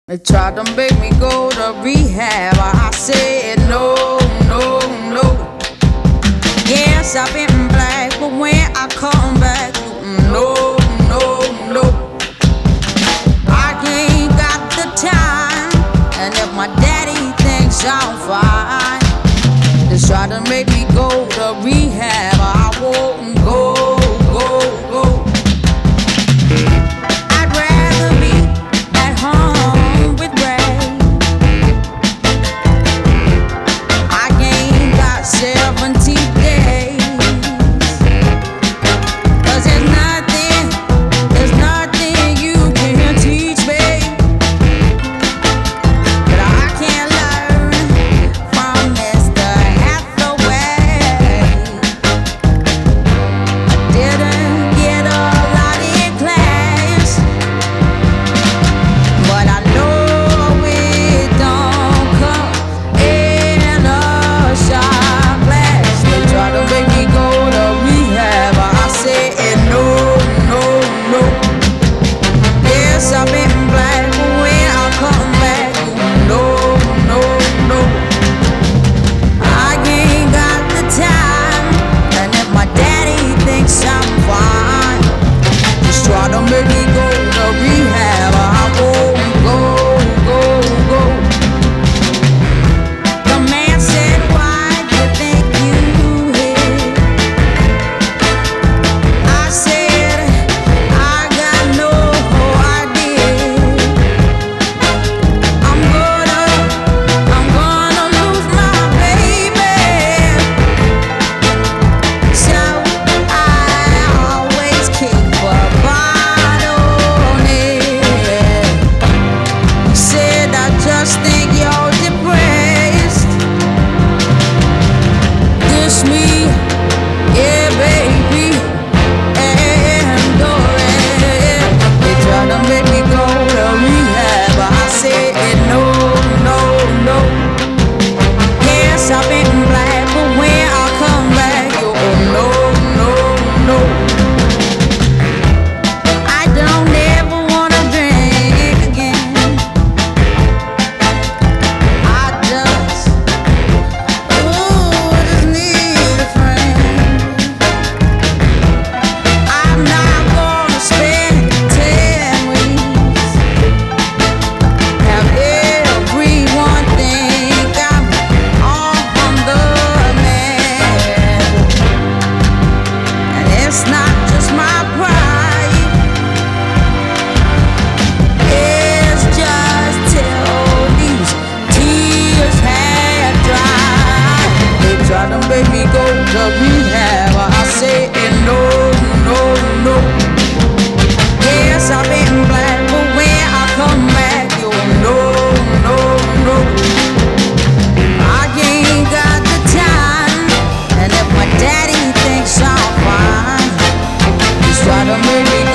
They tried to make me go to rehab. I said no, no, no. Yes, I've been black, but when I come back, no, no, no. I ain't got the time, and if my daddy thinks I'm fine, they try to make me go to rehab. I won't go, go, go. I'd rather be at home with Ray. I ain't got 70 days, 'cause there's nothing you can teach me that I can't learn from Mr. Hathaway. I didn't get a lot in class, but I know it don't come in a shot glass. They try to make me go to rehab. I said no, no, no. Yes, I've been black, but when I come back, no, no, no. I ain't got the time, and if my daddy thinks I'm fine, just try to make me go to rehab. I won't go, go, go. The man said, why do you think you hit? I said, I got no idea. I'm gonna lose my baby, so I always keep a bottle near. He said, I just think you're depressed. This me, yeah, baby, and go ahead. They try to make me go to rehab. I said no, no, no. Yes, I've been black, but when I come back, you no, no, no. I don't ever wanna drink again. I just need a friend. I'm not gonna spend 10 weeks. Have everyone think I'm on the man. And it's not just my pride, it's just till these tears have dried. They try to make me go to rehab. I say no, no, no. Yes, I've been black, but when I come back, you no, no, no. I ain't got the time, and if my daddy thinks I'm fine, just try to make me